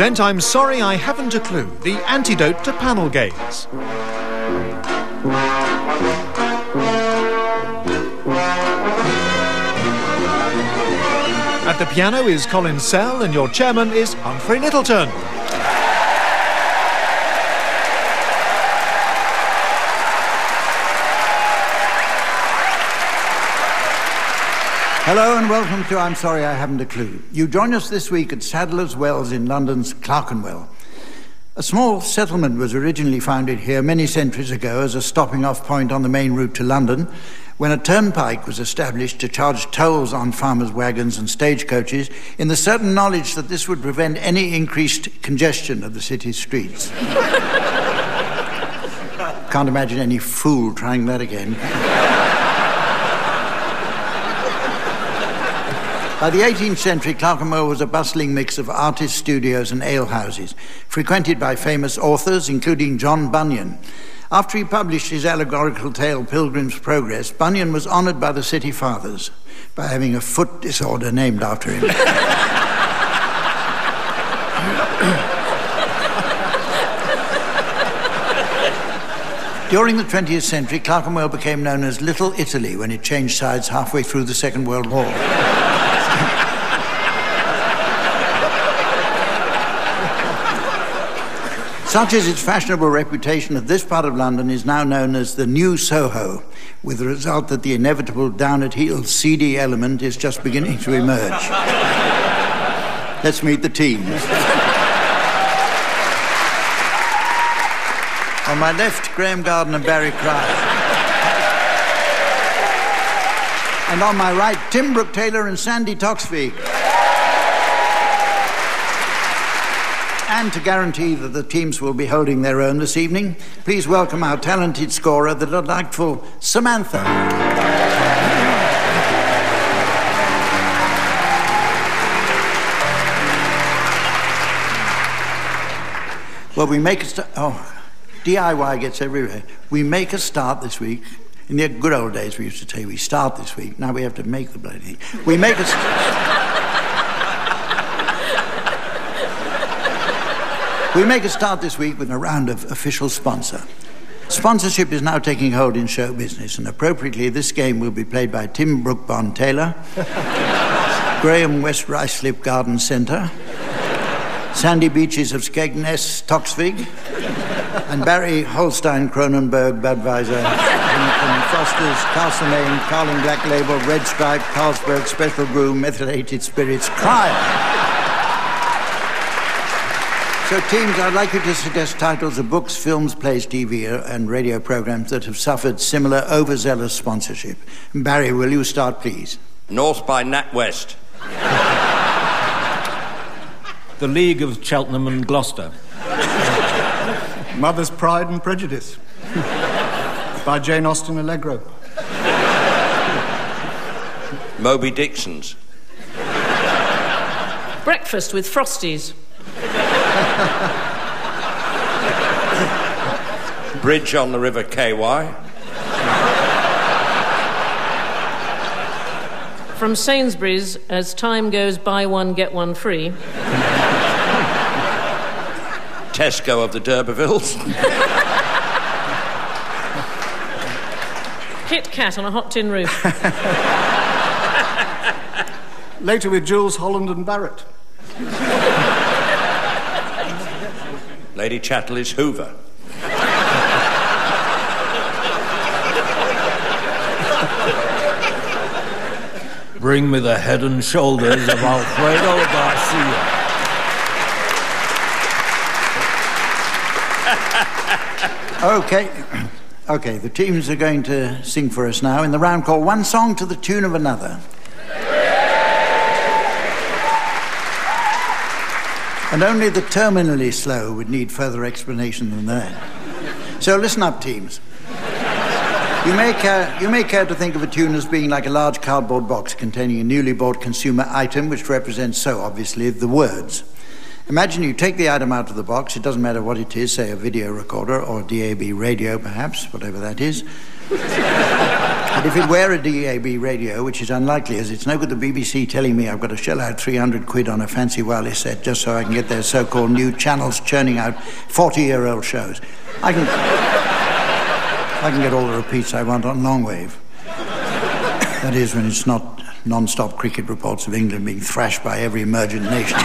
present I'm Sorry I Haven't a Clue, the antidote to panel games. At the piano is Colin Sell and your chairman is Humphrey Littleton. Hello and welcome to I'm Sorry I Haven't a Clue. You join us this week at Sadler's Wells in London's Clerkenwell. A small settlement was originally founded here many centuries ago as a stopping-off point on the main route to London, when a turnpike was established to charge tolls on farmers' wagons and stagecoaches, in the certain knowledge that this would prevent any increased congestion of the city's streets. Can't imagine any fool trying that again. By the 18th century, Clerkenwell was a bustling mix of artist studios and alehouses, frequented by famous authors, including John Bunyan. After he published his allegorical tale, Pilgrim's Progress, Bunyan was honoured by the city fathers by having a foot disorder named after him. During the 20th century, Clerkenwell became known as Little Italy when it changed sides halfway through the Second World War. Such is its fashionable reputation that this part of London is now known as the New Soho, with the result that the inevitable down-at-heel seedy element is just beginning to emerge. Let's meet the teams. On my left, Graham Garden and Barry Cryer. And on my right, Tim Brooke-Taylor and Sandy Toksvig. And to guarantee that the teams will be holding their own this evening, please welcome our talented scorer, the delightful Samantha. Well, we make a start. Oh, DIY gets everywhere. We make a start this week. In the good old days, we used to say we start this week. Now we have to make the bloody thing. We make a We make a start this week with a round of official sponsor. Sponsorship is now taking hold in show business, and appropriately this game will be played by Tim Brookbond-Taylor, Graham West Ruislip Garden Centre, Sandy Beaches of Skegness Toksvig, and Barry Holstein Cronenberg Budweiser, Foster's, Castlemaine, Carling Black Label, Red Stripe, Carlsberg Special Brew, Methylated Spirits, Cryer. So, teams, I'd like you to suggest titles of books, films, plays, TV, and radio programs that have suffered similar overzealous sponsorship. Barry, will you start, please? North by NatWest. The League of Cheltenham and Gloucester. Mother's Pride and Prejudice. By Jane Austen Allegro. Moby Dixon's. Breakfast with Frosties. Bridge on the River KY. From Sainsbury's, as time goes buy one, get one free. Tesco of the D'Urbervilles. Kit Kat on a hot tin roof. Later with Jules Holland and Barrett. Lady Chatterley's Hoover. Bring me the head and shoulders of Alfredo Garcia. Okay, the teams are going to sing for us now in the round called One Song to the Tune of Another. And only the terminally slow would need further explanation than that. So listen up, teams. You may care to think of a tune as being like a large cardboard box containing a newly bought consumer item which represents so obviously the words. Imagine you take the item out of the box, it doesn't matter what it is, say a video recorder or DAB radio perhaps, whatever that is. But if it were a DAB radio, which is unlikely, as it's no good the BBC telling me I've got to shell out 300 quid on a fancy wireless set just so I can get their so-called new channels churning out 40-year-old shows. I can get all the repeats I want on long wave. That is, when it's not non-stop cricket reports of England being thrashed by every emergent nation.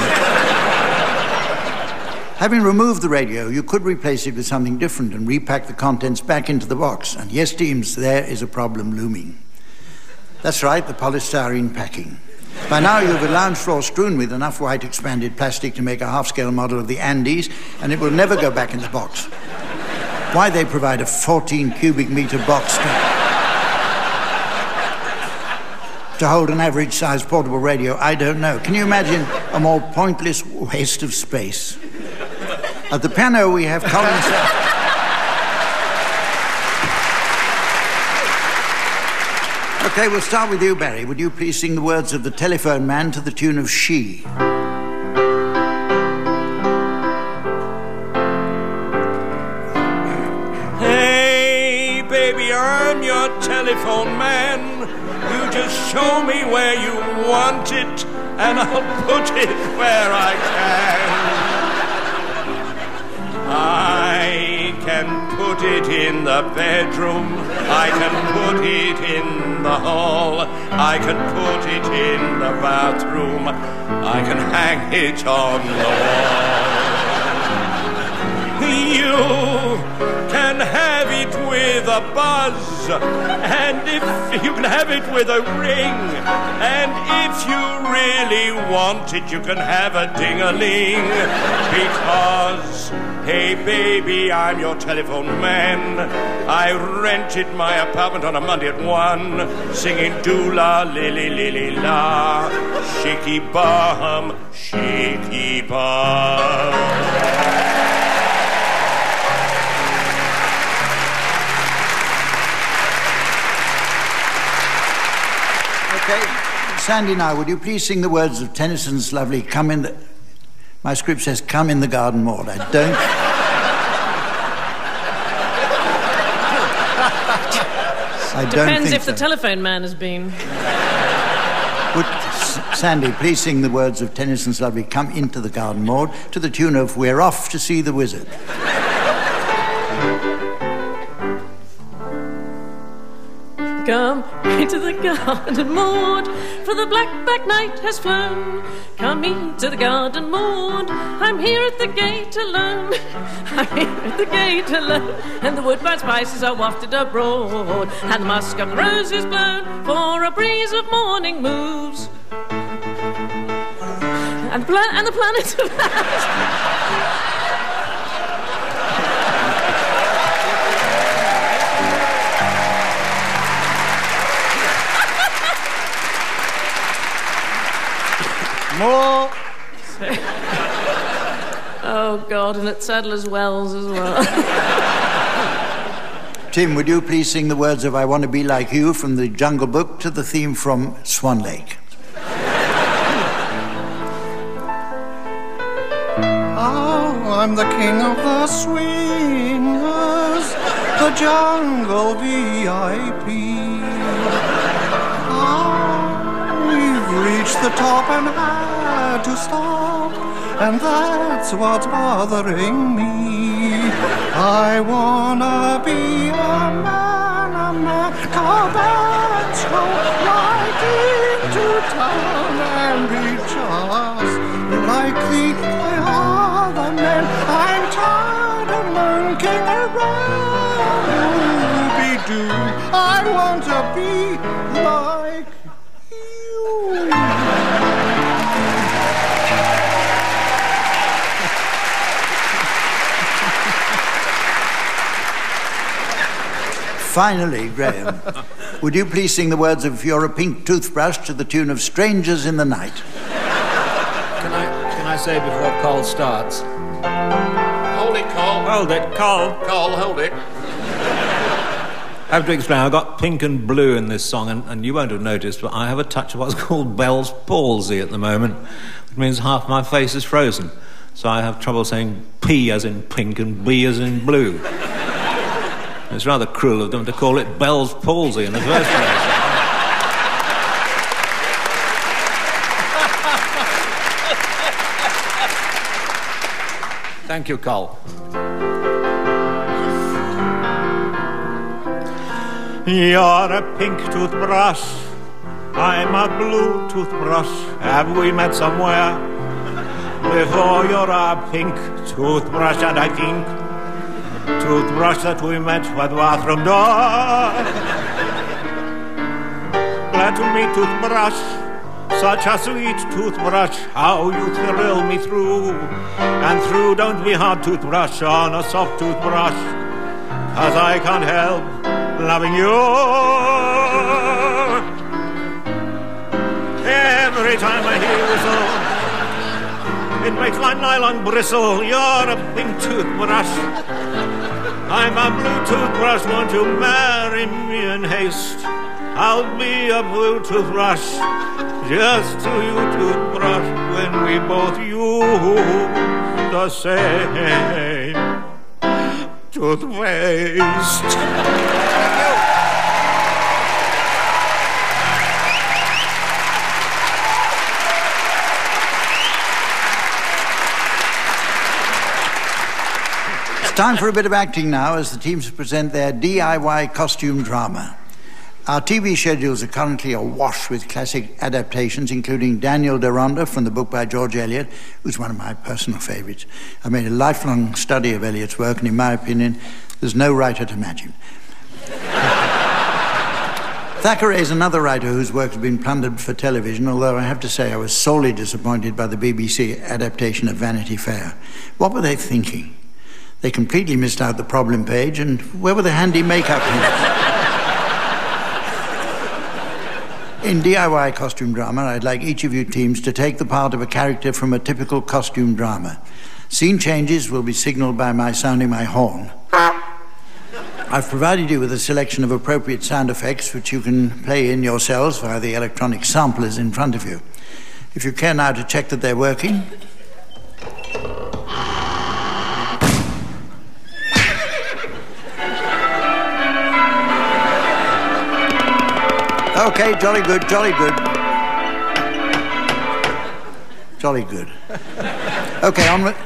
Having removed the radio, you could replace it with something different and repack the contents back into the box. And yes, teams, there is a problem looming. That's right, the polystyrene packing. By now, you have a lounge floor strewn with enough white expanded plastic to make a half-scale model of the Andes, and it will never go back in the box. Why they provide a 14 cubic metre box to hold an average-sized portable radio, I don't know. Can you imagine a more pointless waste of space? At the piano, we have Colin... OK, we'll start with you, Barry. Would you please sing the words of The Telephone Man to the tune of She? Hey, baby, I'm your telephone man. You just show me where you want it, and I'll put it where I can. I can put it in the bedroom, I can put it in the hall, I can put it in the bathroom, I can hang it on the wall. You can have it with a buzz, and if you can have it with a ring, and if you really want it, you can have a ding-a-ling, because, hey baby, I'm your telephone man. I rented my apartment on a Monday at 1, singing doo-la, li-li-li-li-la, shaky bum, shaky bum. Okay, Sandy, now, would you please sing the words of Tennyson's lovely Come in the... My script says Come in the Garden Maud. I don't... Depends if the telephone man has been. Would Sandy please sing the words of Tennyson's lovely Come into the Garden Maud to the tune of We're Off to See the Wizard. Come into the garden, Maud, for the black night has flown. Come into the garden, Maud, I'm here at the gate alone. I'm here at the gate alone, and the woodbine spices are wafted abroad, and the musk of the rose is blown, for a breeze of morning moves. And the planets of that. More. Oh, God, and at Sadler's Wells as well. Tim, would you please sing the words of I Want to Be Like You from the Jungle Book to the theme from Swan Lake? Oh, I'm the king of the swingers, the jungle VIP. I've reached the top and had to stop, and that's what's bothering me. I wanna be a man, come and stroll right into town and be just like the other men. I'm tired of monkeying around. Ooby-doo, I want to be like you. Finally, Graham, would you please sing the words of You're a Pink Toothbrush to the tune of Strangers in the Night? Can I say before Cole starts? Hold it, Cole. Hold it, Cole. Cole, hold it. I have to explain, I've got pink and blue in this song, and you won't have noticed, but I have a touch of what's called Bell's palsy at the moment, which means half my face is frozen. So I have trouble saying P as in pink and B as in blue. It's rather cruel of them to call it Bell's palsy in the first place. Thank you, Col. You're a pink toothbrush, I'm a blue toothbrush. Have we met somewhere? Before you're a pink toothbrush, and I think toothbrush that we met by the bathroom door. Glad to meet toothbrush, such a sweet toothbrush. How you thrill me through and through. Don't be hard toothbrush on a soft toothbrush, 'cause I can't help loving you. Every time I hear you whistle, it makes my nylon bristle. You're a pink toothbrush, I'm a blue toothbrush. Won't you marry me in haste? I'll be a blue toothbrush, just to you toothbrush, when we both use the same toothpaste. Time for a bit of acting now as the teams present their DIY costume drama. Our TV schedules are currently awash with classic adaptations, including Daniel Deronda from the book by George Eliot, who's one of my personal favourites. I made a lifelong study of Eliot's work, and in my opinion, there's no writer to match him. Thackeray is another writer whose work has been plundered for television, although I have to say I was sorely disappointed by the BBC adaptation of Vanity Fair. What were they thinking? They completely missed out the problem page, and where were the handy makeup hints? In DIY costume drama, I'd like each of you teams to take the part of a character from a typical costume drama. Scene changes will be signalled by my sounding my horn. I've provided you with a selection of appropriate sound effects which you can play in yourselves via the electronic samplers in front of you. If you care now to check that they're working. Okay, jolly good, jolly good. Jolly good. Okay, on with...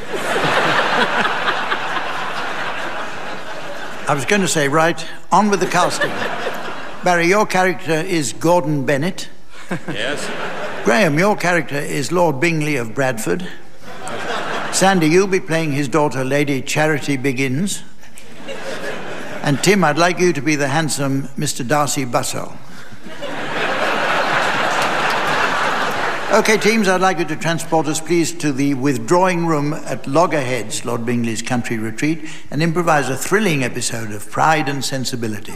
I was going to say, right, on with the casting. Barry, your character is Gordon Bennett. Yes. Graham, your character is Lord Bingley of Bradford. Sandy, you'll be playing his daughter, Lady Charity Begins. And Tim, I'd like you to be the handsome Mr. Darcy Bussell. Okay, teams, I'd like you to transport us, please, to the withdrawing room at Loggerheads, Lord Bingley's country retreat, and improvise a thrilling episode of Pride and Sensibility.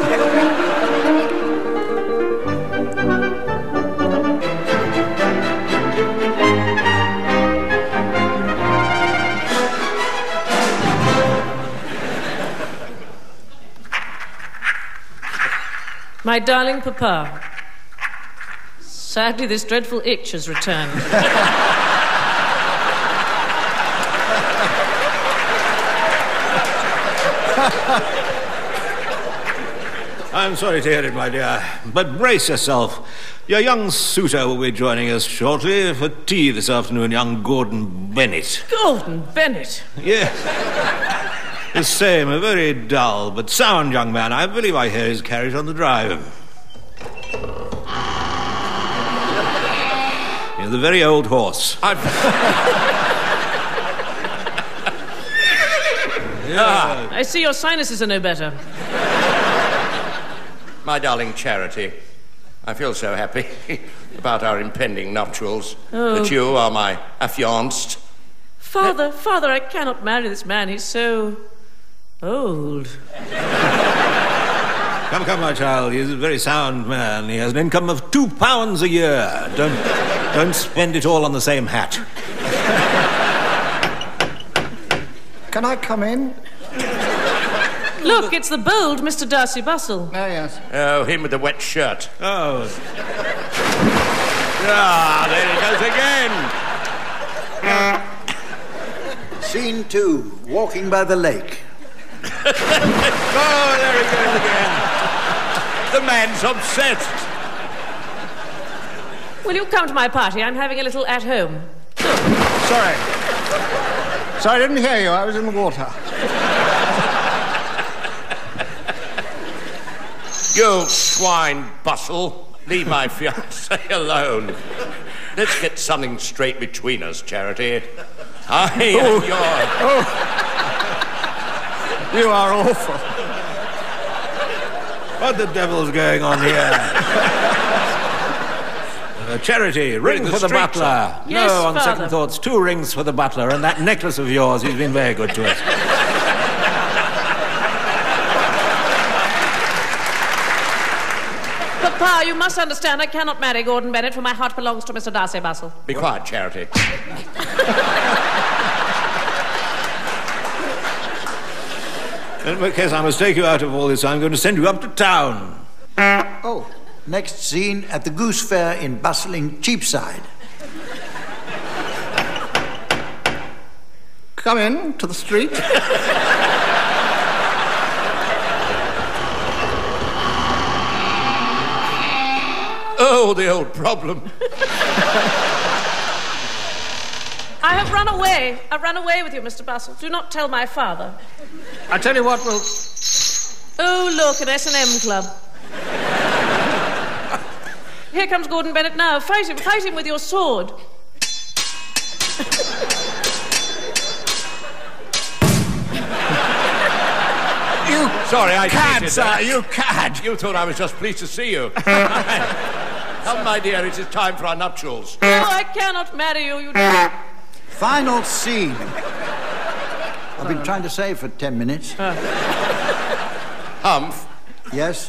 My darling Papa, sadly this dreadful itch has returned. I'm sorry to hear it, my dear, but brace yourself. Your young suitor will be joining us shortly for tea this afternoon, young Gordon Bennett. Gordon Bennett? Yes. The same, a very dull but sound young man. I believe I hear his carriage on the drive. He's a very old horse. Yeah. I see your sinuses are no better. My darling Charity, I feel so happy about our impending nuptials, that you are my affianced. Father, I cannot marry this man. He's so old. Come, my child. He's a very sound man. He has an income of £2 a year. Don't spend it all on the same hat. Can I come in? Look, it's the bold Mr. Darcy Bussell. Oh, yes. Oh, him with the wet shirt. Oh. There he goes again. Scene 2, walking by the lake. Oh, there he goes again. The man's obsessed. Will you come to my party? I'm having a little at-home. Sorry. Sorry, I didn't hear you. I was in the water. You swine bustle. Leave my fiancé alone. Let's get something straight between us, Charity. I am yours. Oh. You are awful. What the devil's going on here? Charity, ring for the butler. Yes, no, on Father. second thoughts, 2 rings for the butler, and that necklace of yours, he's been very good to us. Papa, you must understand I cannot marry Gordon Bennett, for my heart belongs to Mr. Darcy Bustle. Be quiet, Charity. In case I must take you out of all this, I'm going to send you up to town. Oh, next scene at the Goose Fair in bustling Cheapside. Come in to the street. Oh, the old problem. I have run away. I've run away with you, Mr. Bustle. Do not tell my father. I tell you what, we'll... Oh, look, an S&M club. Here comes Gordon Bennett now. Fight him with your sword. You Sorry, I cad, cheated. sir, you cad. You thought I was just pleased to see you. Come, my dear, it is time for our nuptials. No, I cannot marry you. You Final scene. I've been trying to say for 10 minutes. Humph. Yes?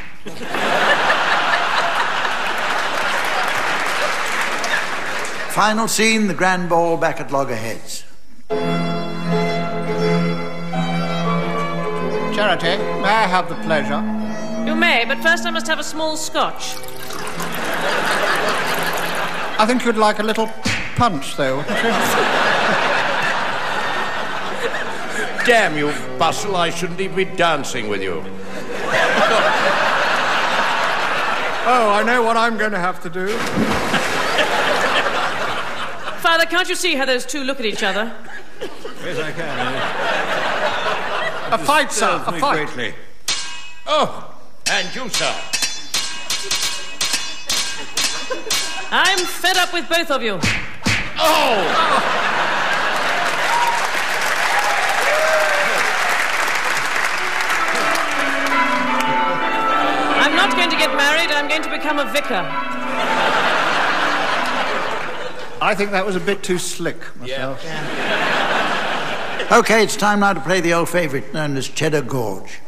Final scene, the grand ball back at Loggerheads. Charity, may I have the pleasure? You may, but first I must have a small scotch. I think you'd like a little punch, though, wouldn't you? Damn you, Bustle, I shouldn't even be dancing with you. Oh, I know what I'm going to have to do. Father, can't you see how those two look at each other? Yes, I can. A fight, sir, a Me fight. greatly. Oh, and you, sir. I'm fed up with both of you. Oh! I'm not going to get married. I'm going to become a vicar. I think that was a bit too slick, myself. Okay, it's time now to play the old favourite known as Cheddar Gorge.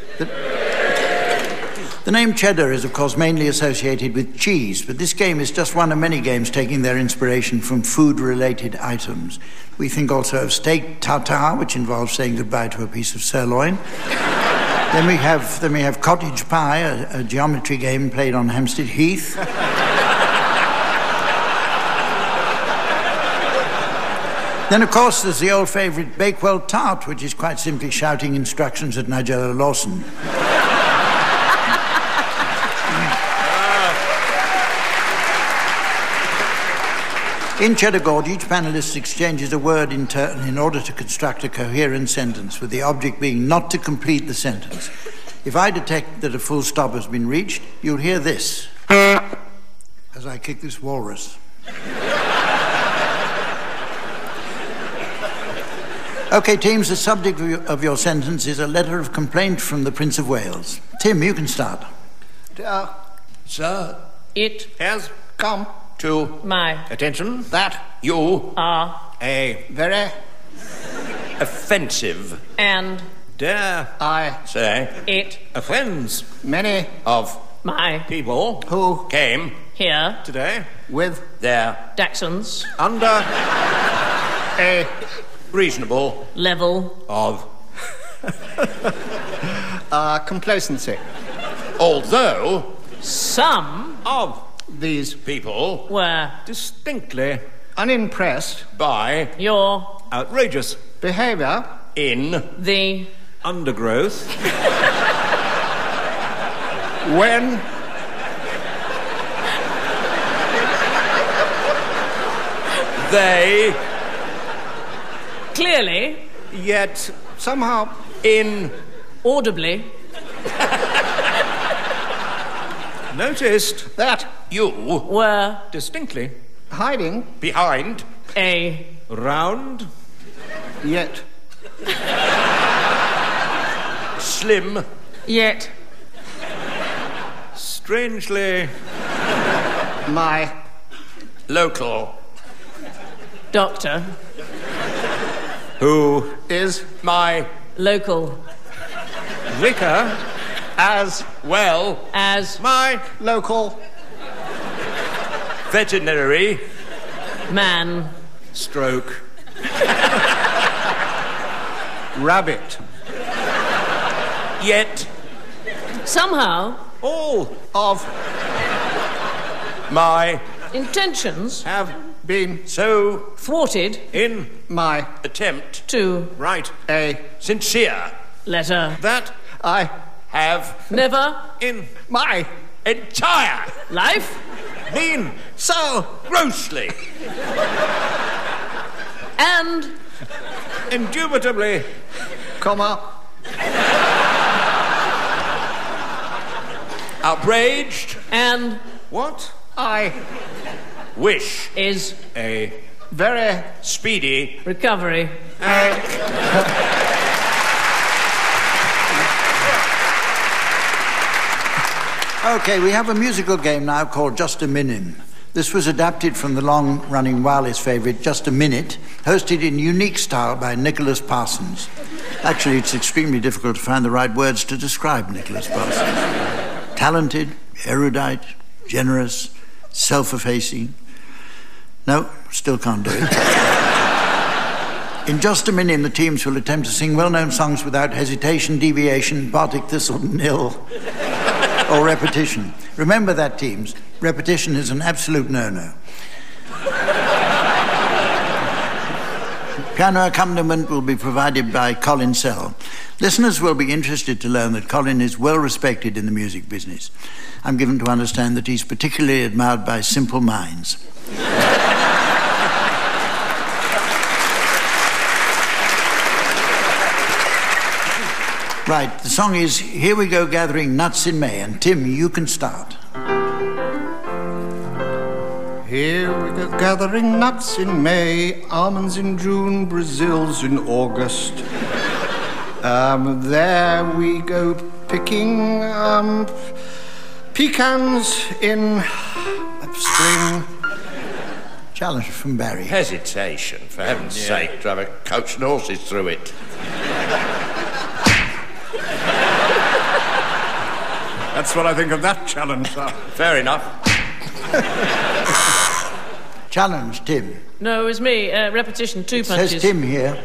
The name cheddar is, of course, mainly associated with cheese, but this game is just one of many games taking their inspiration from food-related items. We think also of steak tartare, which involves saying goodbye to a piece of sirloin. Then we have cottage pie, a geometry game played on Hampstead Heath. Then, of course, there's the old favourite Bakewell tart, which is quite simply shouting instructions at Nigella Lawson. In Cheddar Gorge, each panelist exchanges a word in turn in order to construct a coherent sentence, with the object being not to complete the sentence. If I detect that a full stop has been reached, you'll hear this as I kick this walrus. Okay, teams, the subject of your sentence is a letter of complaint from the Prince of Wales. Tim, you can start. Sir, It has Come, to my Attention. that you are A very offensive, and dare I say, it offends many of my people who came here today with their Daxons under a reasonable level of complacency. although some of These people were distinctly unimpressed by your outrageous behavior in the undergrowth. When they Clearly, yet somehow in audibly, Noticed that you were distinctly hiding behind a round yet slim yet strangely my local doctor, who is my local vicar as well as my local veterinary man, stroke rabbit yet somehow all of my intentions have been so thwarted in my attempt to right a sincere letter that I have never in my entire life been so grossly and indubitably comma outraged and what I wish is a very speedy recovery. Okay, we have a musical game now called Just a Minute. This was adapted from the long-running wireless favourite Just a Minute, hosted in unique style by Nicholas Parsons. Actually, it's extremely difficult to find the right words to describe Nicholas Parsons. Talented, erudite, generous, self-effacing. No, still can't do it. In Just a Minute, the teams will attempt to sing well-known songs without hesitation, deviation, Bartik Thistle, nil, or repetition. Remember that, teams. Repetition is an absolute no-no. Piano accompaniment will be provided by Colin Sell. Listeners will be interested to learn that Colin is well respected in the music business. I'm given to understand that he's particularly admired by simple minds. Right, the song is Here We Go Gathering Nuts in May, and Tim, you can start. Here we go gathering nuts in May, almonds in June, Brazils in August. There we go picking pecans in spring. Challenge from Barry. hesitation, for heaven's sake, to have a coach and horses through it. That's what I think of that challenge, sir. Fair enough. Challenge, Tim. No, it was me. Repetition, two punches. Says Tim here.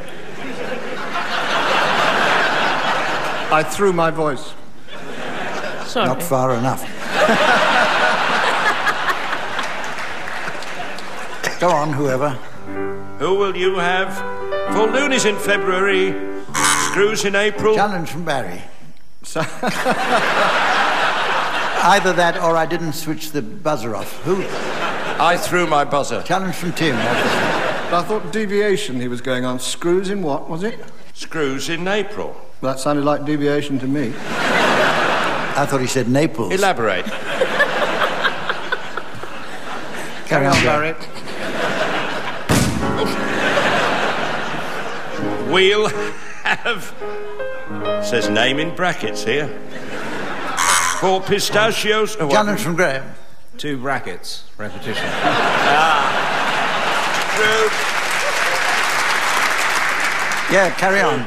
I threw my voice. Sorry. Not far enough. Go on, whoever. Who will you have for loonies in February, screws in April? Challenge from Barry. Either that or I didn't switch the buzzer off. Who? I threw my buzzer. Challenge from Tim. I thought deviation he was going on. Screws in what, was it? Screws in April. Well, that sounded like deviation to me. I thought he said Naples. Elaborate. Carry on, Barry. We'll have... says name in brackets here. For pistachios... Oh, Challenge from Graham. 2 brackets. Repetition. True. Yeah, carry on.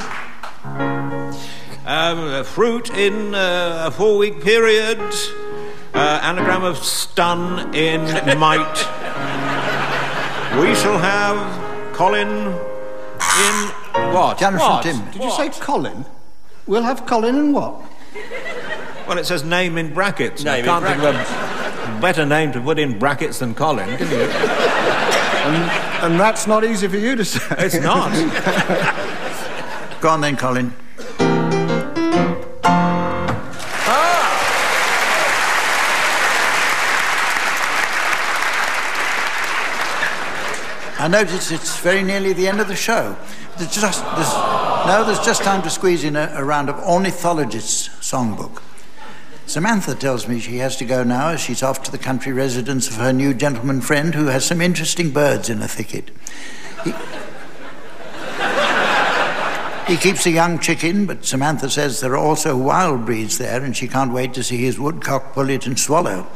Fruit in a 4-week period. Anagram of stun in might. We shall have Colin in what? Challenge What? from Tim. Did you say Colin? We'll have Colin and what? Well, it says name in brackets. Name I in can't think brackets. of a better name to put in brackets than Colin, can you? And that's not easy for you to say. It's not. Go on then, Colin. I notice it's very nearly the end of the show. There's just time to squeeze in a round of ornithologists' songbook. Samantha tells me she has to go now as she's off to the country residence of her new gentleman friend who has some interesting birds in a thicket. He keeps a young chicken, but Samantha says there are also wild breeds there and she can't wait to see his woodcock, pullet and swallow.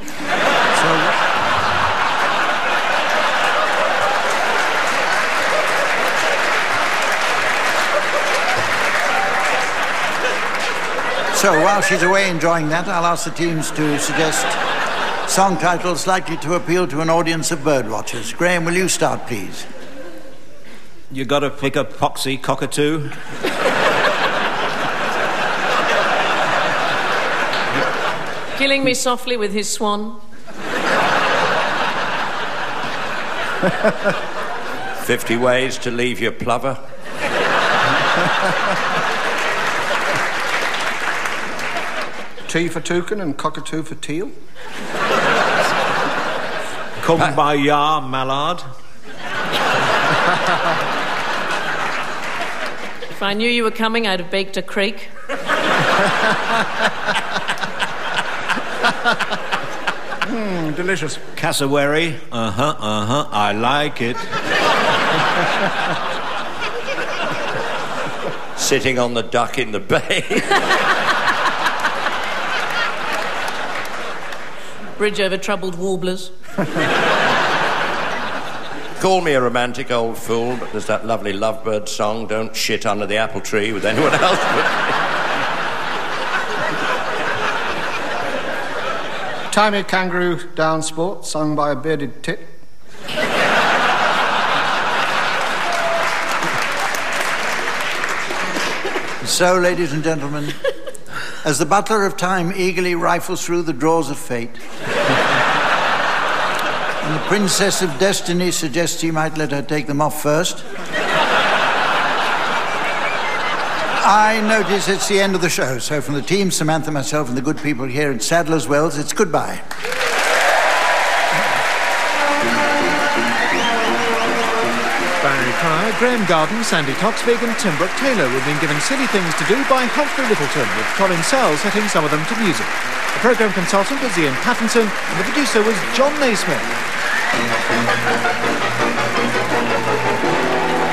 So while she's away enjoying that, I'll ask the teams to suggest song titles likely to appeal to an audience of birdwatchers. Graham, will you start, please? You got to pick a poxy cockatoo. Killing me softly with his swan. 50 ways to leave your plover. Tea for toucan and cockatoo for teal. Kumbaya mallard. If I knew you were coming, I'd have baked a creek. Delicious. Cassowary. I like it. Sitting on the duck in the bay. Bridge over troubled warblers. Call me a romantic old fool, but there's that lovely lovebird song, Don't Shit Under the Apple Tree with anyone else but me. Tie Me a Kangaroo Down Sport, sung by a bearded tit. So, ladies and gentlemen, as the butler of time eagerly rifles through the drawers of fate, and the princess of destiny suggests he might let her take them off first, I notice it's the end of the show. So from the team, Samantha, myself, and the good people here at Sadler's Wells, it's goodbye. Barry Cryer, Graham Garden, Sandy Toksvig and Tim Brooke Taylor were being given Silly Things to Do by Humphrey Littleton, with Colin Sell setting some of them to music. The programme consultant was Ian Pattinson and the producer was John Naismith.